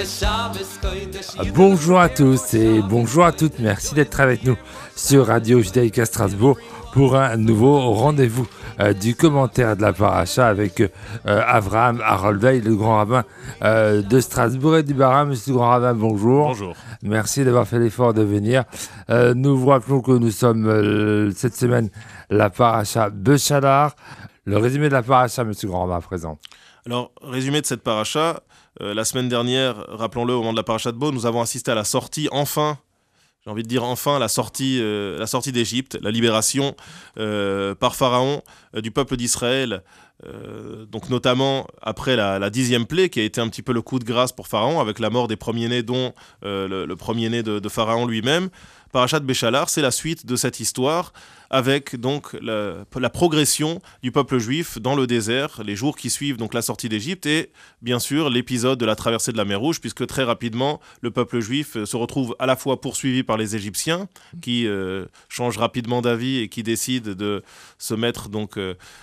Bonjour à tous et bonjour à toutes, merci d'être avec nous sur Radio Judaïka Strasbourg pour un nouveau rendez-vous du commentaire de la paracha avec Avraham Harold-Veil, le grand rabbin de Strasbourg et du Bara. Monsieur le grand rabbin, bonjour. Bonjour. Merci d'avoir fait l'effort de venir. Nous vous rappelons que nous sommes cette semaine la paracha Béchalar. Le résumé de la paracha, monsieur le grand rabbin, présent. Alors, résumé de cette paracha, la semaine dernière, rappelons-le, au moment de la paracha de Bo, nous avons assisté à la sortie, enfin, j'ai envie de dire enfin, la sortie d'Égypte, la libération par Pharaon du peuple d'Israël, donc notamment après la 10e plaie, qui a été un petit peu le coup de grâce pour Pharaon, avec la mort des premiers-nés, dont le premier-né de Pharaon lui-même. Parachat Béchalar, c'est la suite de cette histoire, avec donc la progression du peuple juif dans le désert, les jours qui suivent donc la sortie d'Égypte, et bien sûr l'épisode de la traversée de la mer Rouge, puisque très rapidement le peuple juif se retrouve à la fois poursuivi par les Égyptiens, qui changent rapidement d'avis et qui décident de se mettre donc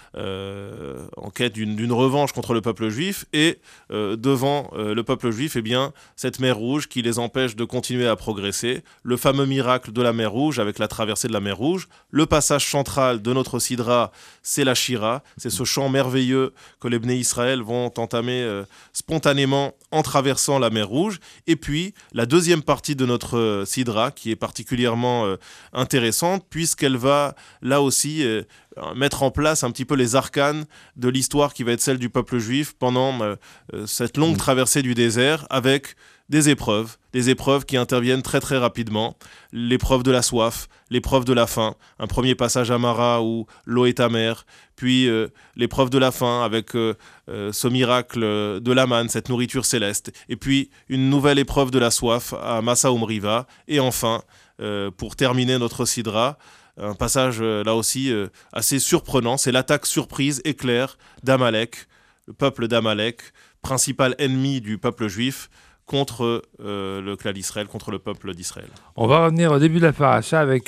en quête d'une revanche contre le peuple juif, et devant le peuple juif, eh bien, cette mer Rouge qui les empêche de continuer à progresser, le fameux miracle de la mer Rouge avec la traversée de la mer Rouge, le passage central de notre Sidra, c'est la Shira, c'est ce chant merveilleux que les Bnei Israël vont entamer spontanément en traversant la mer Rouge, et puis la deuxième partie de notre Sidra qui est particulièrement intéressante, puisqu'elle va là aussi mettre en place un petit peu les arcanes de l'histoire qui va être celle du peuple juif pendant cette longue traversée du désert, avec des épreuves qui interviennent très très rapidement, l'épreuve de la soif, l'épreuve de la faim, un premier passage à Mara où l'eau est amère, puis l'épreuve de la faim avec ce miracle de l'Aman, cette nourriture céleste, et puis une nouvelle épreuve de la soif à Massa Umriva, et enfin, pour terminer notre Sidra, un passage là aussi assez surprenant, c'est l'attaque surprise, éclair d'Amalek, le peuple d'Amalek, principal ennemi du peuple juif, contre le clan d'Israël, contre le peuple d'Israël. On va revenir au début de la paracha avec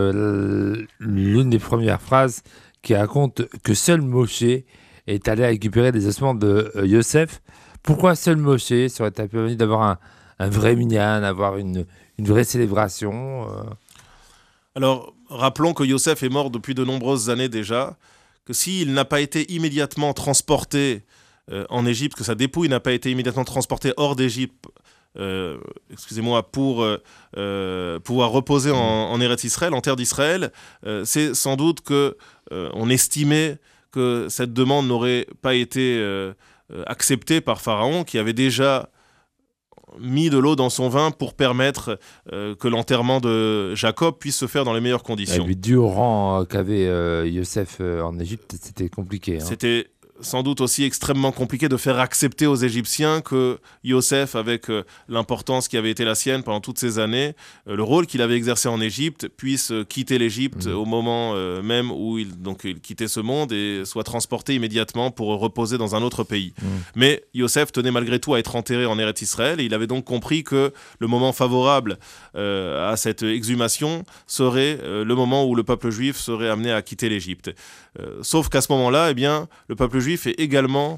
l'une des premières phrases qui raconte que seul Moshe est allé récupérer des ossements de Yosef. Pourquoi seul Moshe? Ça aurait été permis d'avoir un vrai minyan, avoir une vraie célébration. Alors, rappelons que Yosef est mort depuis de nombreuses années déjà, que s'il n'a pas été immédiatement transporté en Égypte, que sa dépouille n'a pas été immédiatement transportée hors d'Égypte, pour pouvoir reposer en Eretz Israël, en terre d'Israël, c'est sans doute que on estimait que cette demande n'aurait pas été acceptée par Pharaon, qui avait déjà mis de l'eau dans son vin pour permettre que l'enterrement de Jacob puisse se faire dans les meilleures conditions. Et puis, dû au rang qu'avait Yosef en Égypte, c'était compliqué. C'était sans doute aussi extrêmement compliqué de faire accepter aux Égyptiens que Yosef, avec l'importance qui avait été la sienne pendant toutes ces années, le rôle qu'il avait exercé en Égypte, puisse quitter l'Égypte au moment même où il quittait ce monde et soit transporté immédiatement pour reposer dans un autre pays. Mais Yosef tenait malgré tout à être enterré en Eretz Israël, et il avait donc compris que le moment favorable à cette exhumation serait le moment où le peuple juif serait amené à quitter l'Égypte. Sauf qu'à ce moment-là, eh bien, le peuple juif est également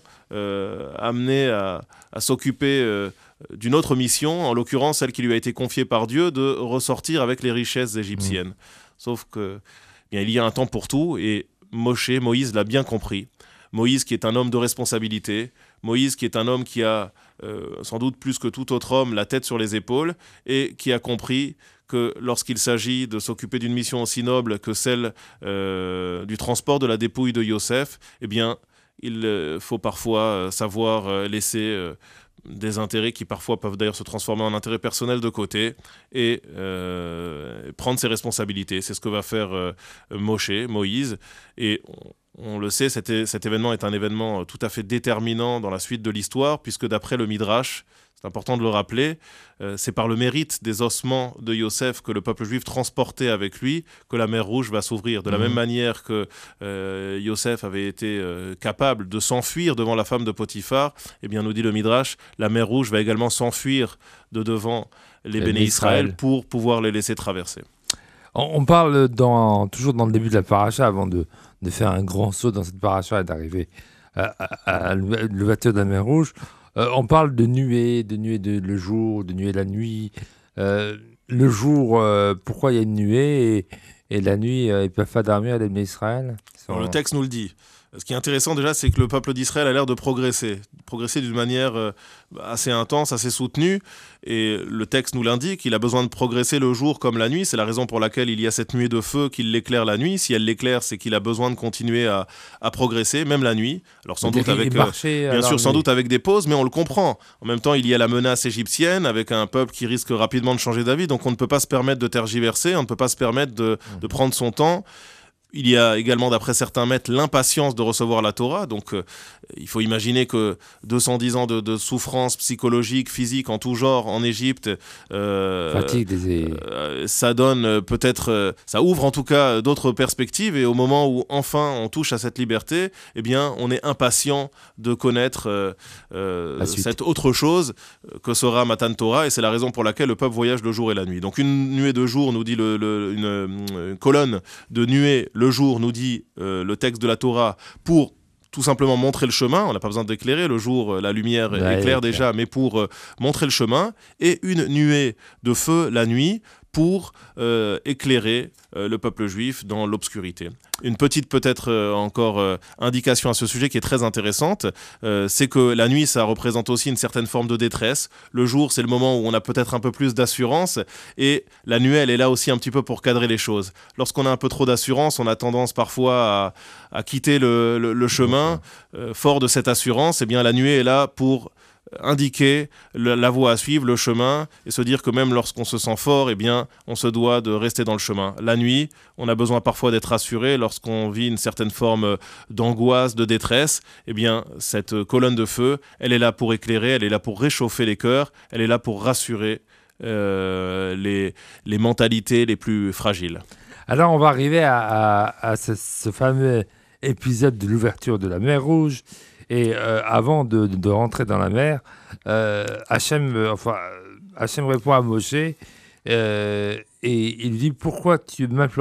amené à s'occuper d'une autre mission, en l'occurrence celle qui lui a été confiée par Dieu, de ressortir avec les richesses égyptiennes. Sauf que, bien, il y a un temps pour tout, et Moïse l'a bien compris. Moïse qui est un homme de responsabilité, Moïse qui est un homme qui a sans doute plus que tout autre homme la tête sur les épaules, et qui a compris que lorsqu'il s'agit de s'occuper d'une mission aussi noble que celle du transport de la dépouille de Yosef, eh bien, il faut parfois savoir laisser des intérêts qui parfois peuvent d'ailleurs se transformer en intérêts personnels de côté, et prendre ses responsabilités. C'est ce que va faire Moïse, et on le sait, cet événement est un événement tout à fait déterminant dans la suite de l'histoire, puisque d'après le Midrash, c'est important de le rappeler, c'est par le mérite des ossements de Yosef que le peuple juif transportait avec lui que la mer Rouge va s'ouvrir. De la même manière que Yosef avait été capable de s'enfuir devant la femme de Potiphar, eh bien, nous dit le Midrash, la mer Rouge va également s'enfuir de devant les Béné Israël pour pouvoir les laisser traverser. On parle toujours dans le début de la paracha, avant de faire un grand saut dans cette paracha et d'arriver à l'ouverture de la mer Rouge, On parle de nuée le jour, de nuée la nuit. Le jour, pourquoi il y a une nuée et la nuit, ils ne peuvent pas dormir, les Israël. Alors, le texte nous le dit. Ce qui est intéressant déjà, c'est que le peuple d'Israël a l'air de progresser d'une manière assez intense, assez soutenue. Et le texte nous l'indique, il a besoin de progresser le jour comme la nuit. C'est la raison pour laquelle il y a cette nuée de feu qui l'éclaire la nuit. Si elle l'éclaire, c'est qu'il a besoin de continuer à progresser, même la nuit. Alors sans doute avec, bien sûr, sans doute avec des pauses, mais on le comprend. En même temps, il y a la menace égyptienne avec un peuple qui risque rapidement de changer d'avis. Donc on ne peut pas se permettre de tergiverser, on ne peut pas se permettre de prendre son temps. Il y a également, d'après certains maîtres, l'impatience de recevoir la Torah. Donc, il faut imaginer que 210 ans de souffrance psychologique, physique, en tout genre, en Égypte, ça donne peut-être, ça ouvre en tout cas d'autres perspectives. Et au moment où enfin on touche à cette liberté, eh bien, on est impatient de connaître cette autre chose que sera Matan Torah. Et c'est la raison pour laquelle le peuple voyage le jour et la nuit. Donc, une nuée de jour, nous dit une colonne de nuée le jour, nous dit le texte de la Torah, pour tout simplement montrer le chemin. On n'a pas besoin d'éclairer. Le jour, la lumière éclaire déjà, mais pour montrer le chemin. Et une nuée de feu la nuit pour éclairer le peuple juif dans l'obscurité. Une petite peut-être encore indication à ce sujet qui est très intéressante, c'est que la nuit, ça représente aussi une certaine forme de détresse. Le jour, c'est le moment où on a peut-être un peu plus d'assurance, et la nuée, elle est là aussi un petit peu pour cadrer les choses. Lorsqu'on a un peu trop d'assurance, on a tendance parfois à quitter le chemin. Fort de cette assurance, eh bien, la nuée est là pour indiquer la voie à suivre, le chemin, et se dire que même lorsqu'on se sent fort, eh bien, on se doit de rester dans le chemin. La nuit, on a besoin parfois d'être rassuré lorsqu'on vit une certaine forme d'angoisse, de détresse. Eh bien, cette colonne de feu, elle est là pour éclairer, elle est là pour réchauffer les cœurs, elle est là pour rassurer les mentalités les plus fragiles. Alors, on va arriver à ce fameux épisode de l'ouverture de la mer Rouge. Et avant de rentrer dans la mer, Hachem répond à Moshe et il dit « Pourquoi m'implores-tu »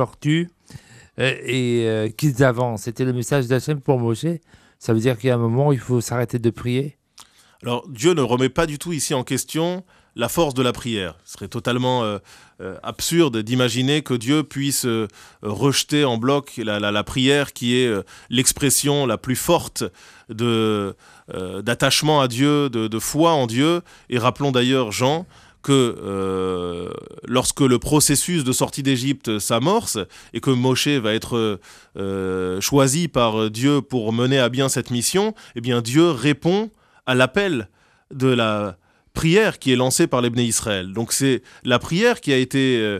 et qu'ils avancent. C'était le message d'Hachem pour Moshe. Ça veut dire qu'il y a un moment où il faut s'arrêter de prier. Alors Dieu ne remet pas du tout ici en question la force de la prière. Ce serait totalement absurde d'imaginer que Dieu puisse rejeter en bloc la prière qui est l'expression la plus forte d'attachement à Dieu, de foi en Dieu. Et rappelons d'ailleurs, Jean, que lorsque le processus de sortie d'Égypte s'amorce et que Moshe va être choisi par Dieu pour mener à bien cette mission, eh bien Dieu répond à l'appel de la prière qui est lancée par les Bnei Israël. Donc c'est la prière qui a été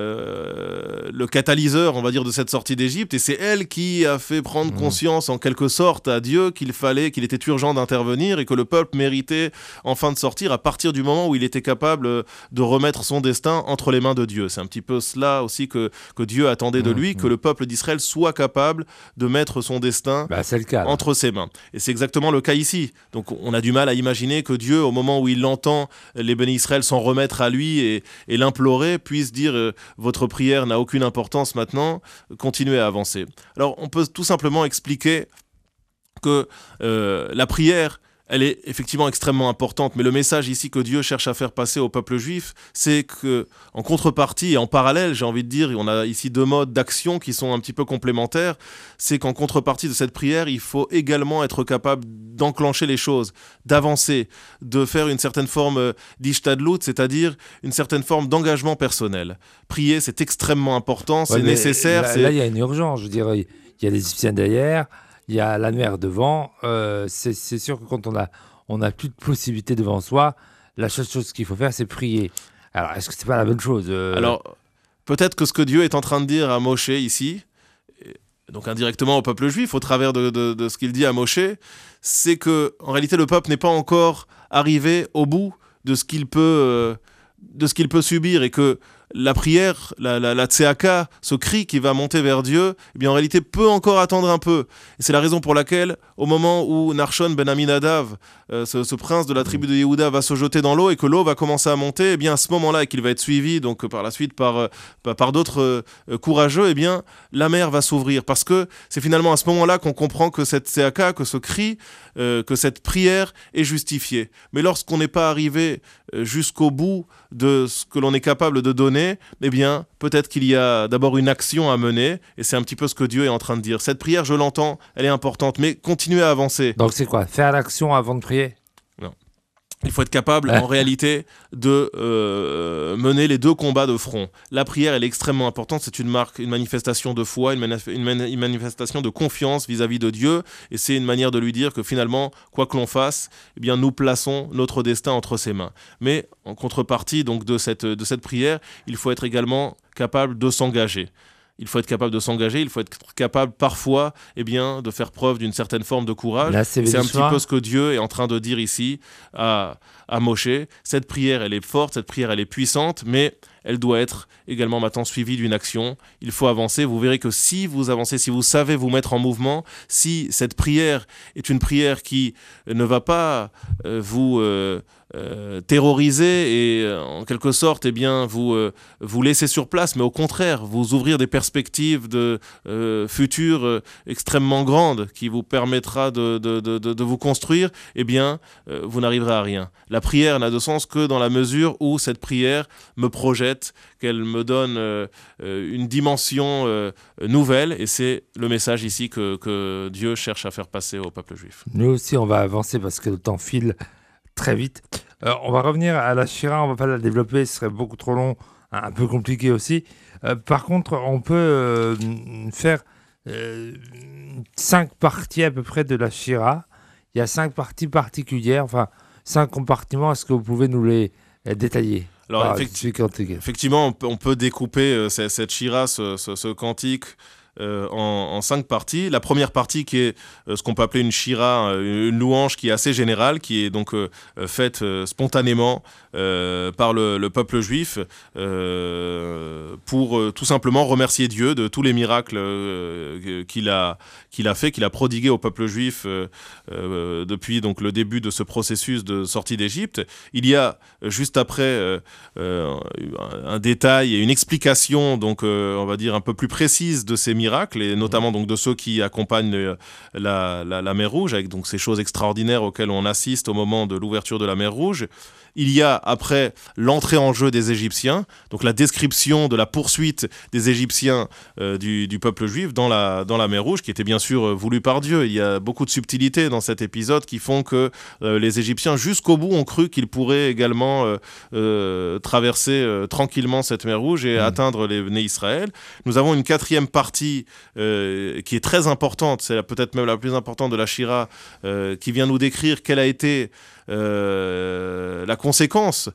le catalyseur, on va dire, de cette sortie d'Égypte, et c'est elle qui a fait prendre conscience en quelque sorte à Dieu qu'il était urgent d'intervenir et que le peuple méritait enfin de sortir à partir du moment où il était capable de remettre son destin entre les mains de Dieu. C'est un petit peu cela aussi que Dieu attendait de lui, que le peuple d'Israël soit capable de mettre son destin entre ses mains. Et c'est exactement le cas ici. Donc on a du mal à imaginer que Dieu, au moment où il entend les bénis Israël s'en remettre à lui et l'implorer, puisse dire votre prière n'a aucune importance maintenant, continuez à avancer. Alors on peut tout simplement expliquer que la prière, elle est effectivement extrêmement importante, mais le message ici que Dieu cherche à faire passer au peuple juif, c'est que en contrepartie et en parallèle, j'ai envie de dire, on a ici deux modes d'action qui sont un petit peu complémentaires, c'est qu'en contrepartie de cette prière, il faut également être capable d'enclencher les choses, d'avancer, de faire une certaine forme d'ishtadlout, c'est-à-dire une certaine forme d'engagement personnel. Prier, c'est extrêmement important, c'est nécessaire. Là, il y a une urgence, je veux dire, il y a les Égyptiens derrière, il y a la mer devant. C'est sûr que quand on n'a plus de possibilités devant soi, la seule chose qu'il faut faire, c'est prier. Alors, est-ce que c'est pas la bonne chose Alors, peut-être que ce que Dieu est en train de dire à Moshe ici, donc indirectement au peuple juif, au travers de ce qu'il dit à Moshe, c'est que en réalité le peuple n'est pas encore arrivé au bout de ce qu'il peut subir, et que la prière, la tseaka, ce cri qui va monter vers Dieu, eh bien en réalité peut encore attendre un peu. Et c'est la raison pour laquelle, au moment où Narshon ben Aminadav, ce prince de la tribu de Yehuda, va se jeter dans l'eau et que l'eau va commencer à monter, eh bien à ce moment-là, et qu'il va être suivi donc par la suite par d'autres courageux, eh bien la mer va s'ouvrir. Parce que c'est finalement à ce moment-là qu'on comprend que cette tseaka, que ce cri, que cette prière est justifiée. Mais lorsqu'on n'est pas arrivé jusqu'au bout de ce que l'on est capable de donner, eh bien, peut-être qu'il y a d'abord une action à mener, et c'est un petit peu ce que Dieu est en train de dire. Cette prière, je l'entends, elle est importante, mais continuez à avancer. Donc c'est quoi? Faire l'action avant de prier? Non. Il faut être capable, en réalité, de mener les deux combats de front. La prière, elle est extrêmement importante. C'est une manifestation de foi, une manifestation de confiance vis-à-vis de Dieu. Et c'est une manière de lui dire que finalement, quoi que l'on fasse, eh bien, nous plaçons notre destin entre ses mains. Mais en contrepartie donc, de cette prière, il faut être également capable de s'engager. Il faut être capable de s'engager, il faut être capable parfois de faire preuve d'une certaine forme de courage. Là, c'est un petit peu ce que Dieu est en train de dire ici à Moshe. Cette prière, elle est forte, cette prière, elle est puissante, mais elle doit être également maintenant suivie d'une action. Il faut avancer. Vous verrez que si vous avancez, si vous savez vous mettre en mouvement, si cette prière est une prière qui ne va pas vous terroriser et en quelque sorte vous laisser sur place, mais au contraire vous ouvrir des perspectives de futures extrêmement grandes qui vous permettra de vous construire, vous n'arriverez à rien. La prière n'a de sens que dans la mesure où cette prière me projette, qu'elle me donne une dimension nouvelle, et c'est le message ici que Dieu cherche à faire passer au peuple juif. Nous aussi on va avancer parce que le temps file très vite. On va revenir à la Shira, on ne va pas la développer, ce serait beaucoup trop long, un peu compliqué aussi. Par contre, on peut faire 5 parties à peu près de la Shira. Il y a 5 parties particulières, enfin 5 compartiments. Est-ce que vous pouvez nous les détailler? Alors, effectivement, on peut découper cette Shira, ce cantique, en 5 parties. La première partie qui est ce qu'on peut appeler une shira, une louange qui est assez générale, qui est donc faite spontanément par le peuple juif pour tout simplement remercier Dieu de tous les miracles qu'il a fait, qu'il a prodigué au peuple juif depuis donc le début de ce processus de sortie d'Égypte. Il y a juste après un détail et une explication donc on va dire un peu plus précise de ces miracles, et notamment donc de ceux qui accompagnent la mer Rouge, avec donc ces choses extraordinaires auxquelles on assiste au moment de l'ouverture de la mer Rouge. Il y a après l'entrée en jeu des Égyptiens, donc la description de la poursuite des Égyptiens du peuple juif dans la mer Rouge, qui était bien sûr voulu par Dieu. Il y a beaucoup de subtilités dans cet épisode qui font que les Égyptiens jusqu'au bout ont cru qu'ils pourraient également traverser tranquillement cette mer Rouge et atteindre les nés Israël. Nous avons une 4e partie qui est très importante, c'est peut-être même la plus importante de la Shira, qui vient nous décrire quelle a été la conséquence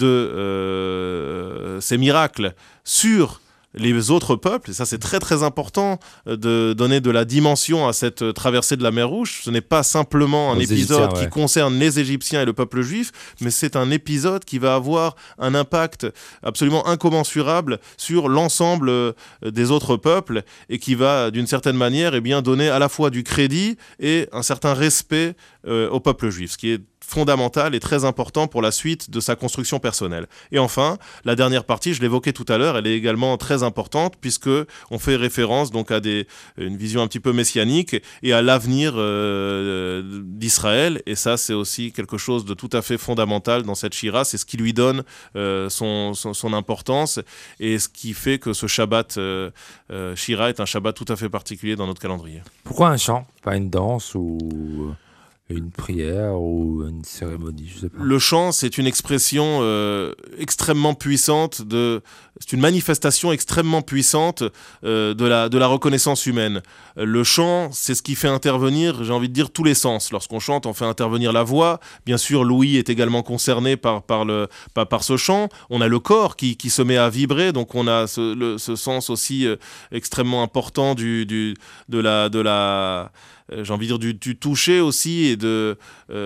de ces miracles sur les autres peuples. Et ça, c'est très très important de donner de la dimension à cette traversée de la mer Rouge. Ce n'est pas simplement un épisode qui concerne les Égyptiens et le peuple juif, mais c'est un épisode qui va avoir un impact absolument incommensurable sur l'ensemble des autres peuples, et qui va d'une certaine manière donner à la fois du crédit et un certain respect au peuple juif, ce qui est fondamental et très important pour la suite de sa construction personnelle. Et enfin, la dernière partie, je l'évoquais tout à l'heure, elle est également très importante, puisque on fait référence donc à une vision un petit peu messianique et à l'avenir d'Israël. Et ça, c'est aussi quelque chose de tout à fait fondamental dans cette Shira. C'est ce qui lui donne son importance, et ce qui fait que ce Shabbat Shira est un Shabbat tout à fait particulier dans notre calendrier. Pourquoi un chant, pas une danse ou une prière ou une cérémonie, je sais pas. Le chant, c'est une expression extrêmement puissante, c'est une manifestation extrêmement puissante de la reconnaissance humaine. Le chant, c'est ce qui fait intervenir, j'ai envie de dire, tous les sens. Lorsqu'on chante, on fait intervenir la voix. Bien sûr, l'ouïe est également concerné par ce chant. On a le corps qui se met à vibrer, donc on a ce sens aussi extrêmement important de j'ai envie de dire, du toucher aussi et de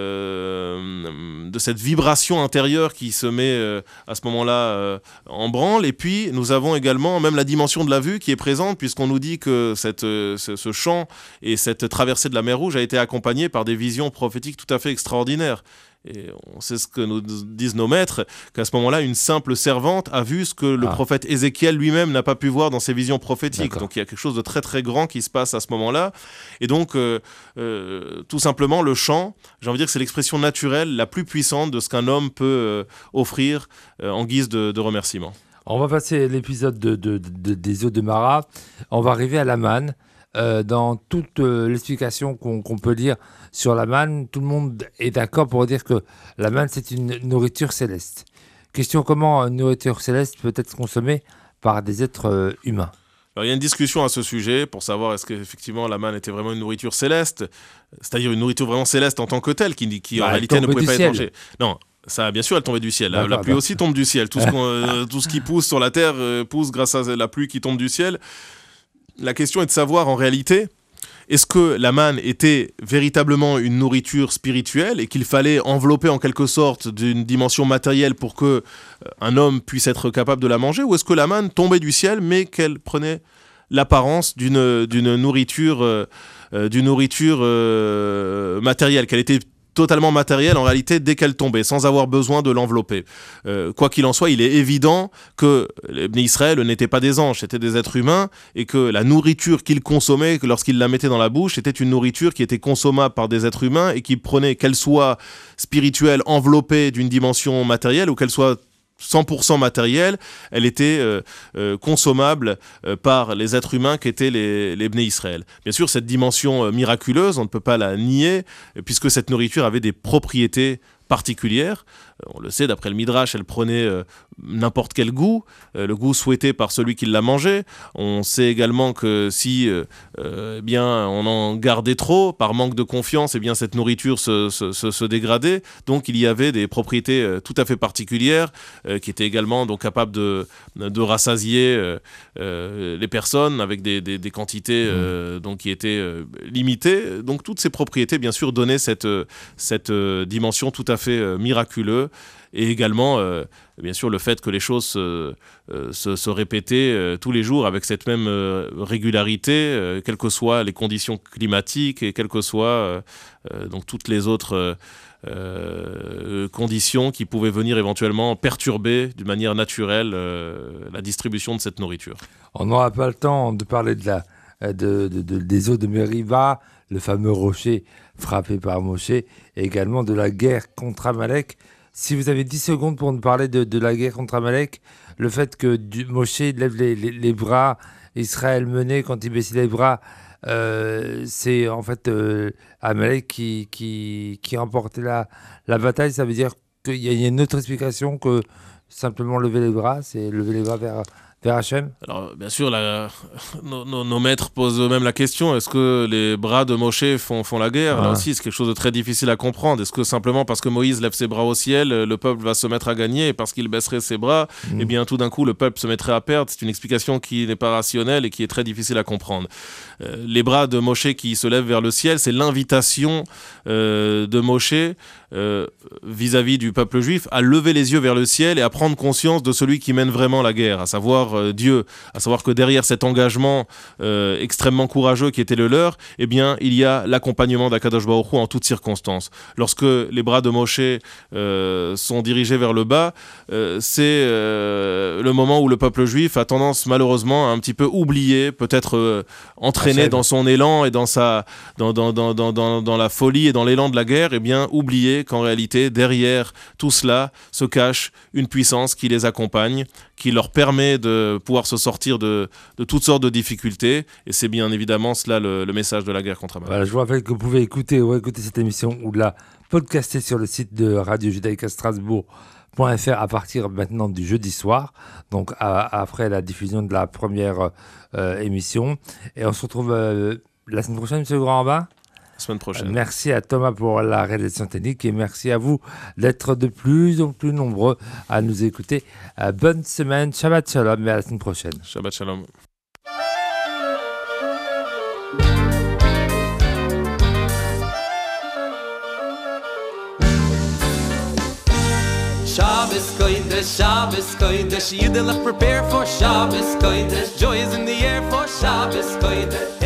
cette vibration intérieure qui se met à ce moment-là en branle. Et puis, nous avons également même la dimension de la vue qui est présente, puisqu'on nous dit que ce chant et cette traversée de la mer Rouge a été accompagnée par des visions prophétiques tout à fait extraordinaires. Et on sait ce que nous disent nos maîtres, qu'à ce moment-là, une simple servante a vu ce que le prophète Ézéchiel lui-même n'a pas pu voir dans ses visions prophétiques. D'accord. Donc il y a quelque chose de très très grand qui se passe à ce moment-là. Et donc, tout simplement, le chant, j'ai envie de dire que c'est l'expression naturelle la plus puissante de ce qu'un homme peut offrir en guise de remerciement. On va passer l'épisode des eaux de Mara. On va arriver à la manne. Dans toute l'explication qu'on peut lire sur la manne, tout le monde est d'accord pour dire que la manne, c'est une nourriture céleste. Question, comment une nourriture céleste peut être consommée par des êtres humains ? Alors, il y a une discussion à ce sujet pour savoir est-ce qu'effectivement la manne était vraiment une nourriture céleste, c'est-à-dire une nourriture vraiment céleste en tant que telle, qui en réalité ne pouvait pas être mangée. Non. Ça, bien sûr, elle tombait du ciel. La pluie aussi tombe du ciel. Tout ce qui pousse sur la terre pousse grâce à la pluie qui tombe du ciel. La question est de savoir en réalité, est-ce que la manne était véritablement une nourriture spirituelle et qu'il fallait envelopper en quelque sorte d'une dimension matérielle pour que un homme puisse être capable de la manger, ou est-ce que la manne tombait du ciel mais qu'elle prenait l'apparence d'une nourriture matérielle, qu'elle était totalement matérielle en réalité dès qu'elle tombait, sans avoir besoin de l'envelopper. Quoi qu'il en soit, il est évident que les Bnei Israël n'étaient pas des anges, c'était des êtres humains, et que la nourriture qu'ils consommaient, lorsqu'ils la mettaient dans la bouche, était une nourriture qui était consommable par des êtres humains et qui prenait, qu'elle soit spirituelle, enveloppée d'une dimension matérielle, ou qu'elle soit 100% matérielle, elle était consommable par les êtres humains qui étaient les Bnei Israël. Bien sûr, cette dimension miraculeuse, on ne peut pas la nier, puisque cette nourriture avait des propriétés particulière. On le sait, d'après le Midrash, elle prenait n'importe quel goût, le goût souhaité par celui qui l'a mangé. On sait également que si bien, on en gardait trop, par manque de confiance, bien, cette nourriture se dégradait. Donc il y avait des propriétés tout à fait particulières qui étaient également donc, capables de rassasier les personnes avec des quantités donc, qui étaient limitées. Donc toutes ces propriétés, bien sûr, donnaient cette dimension tout à fait miraculeuse. Et également, bien sûr, le fait que les choses se répétaient tous les jours avec cette même régularité, quelles que soient les conditions climatiques et quelles que soient donc toutes les autres conditions qui pouvaient venir éventuellement perturber d'une manière naturelle la distribution de cette nourriture. On n'aura pas le temps de parler des eaux de Meriba, le fameux rocher frappé par Moshe, et également de la guerre contre Amalek. Si vous avez 10 secondes pour nous parler de la guerre contre Amalek, le fait que Moshe lève les bras, Israël menait, quand il baissait les bras, c'est en fait Amalek qui remportait la bataille. Ça veut dire qu'il y a une autre explication que simplement lever les bras, c'est lever les bras vers Hachem. Alors, bien sûr, nos maîtres posent eux-mêmes la question, est-ce que les bras de Moshe font la guerre ? Là aussi, c'est quelque chose de très difficile à comprendre. Est-ce que simplement parce que Moïse lève ses bras au ciel, le peuple va se mettre à gagner, et parce qu'il baisserait ses bras, eh bien, tout d'un coup, le peuple se mettrait à perdre ? C'est une explication qui n'est pas rationnelle et qui est très difficile à comprendre. Les bras de Moshe qui se lèvent vers le ciel, c'est l'invitation de Moshe vis-à-vis du peuple juif à lever les yeux vers le ciel et à prendre conscience de celui qui mène vraiment la guerre, à savoir Dieu, à savoir que derrière cet engagement extrêmement courageux qui était le leur, eh bien, il y a l'accompagnement d'Akadosh Baruch Hu en toutes circonstances. Lorsque les bras de Moshe sont dirigés vers le bas, c'est le moment où le peuple juif a tendance malheureusement à un petit peu oublier, peut-être entraîné dans son élan et dans la folie et dans l'élan de la guerre, eh bien, oublier qu'en réalité, derrière tout cela se cache une puissance qui les accompagne, qui leur permet de pouvoir se sortir de toutes sortes de difficultés. Et c'est bien évidemment cela le message de la guerre contre Amalek. Voilà, je vous rappelle que vous pouvez écouter cette émission ou la podcaster sur le site de Radio Judaïka Strasbourg.fr à partir maintenant du jeudi soir, donc après la diffusion de la première émission. Et on se retrouve la semaine prochaine, M. Grand-Rabbin. Semaine prochaine. Merci à Thomas pour la réalisation technique et merci à vous d'être de plus en plus nombreux à nous écouter. Bonne semaine, Shabbat Shalom et à la semaine prochaine. Shabbat Shalom. Shabbos Kodesh, Shabbos Kodesh. Yidden prepare for Shabbos Kodesh. Joy is in the air for Shabbos Kodesh.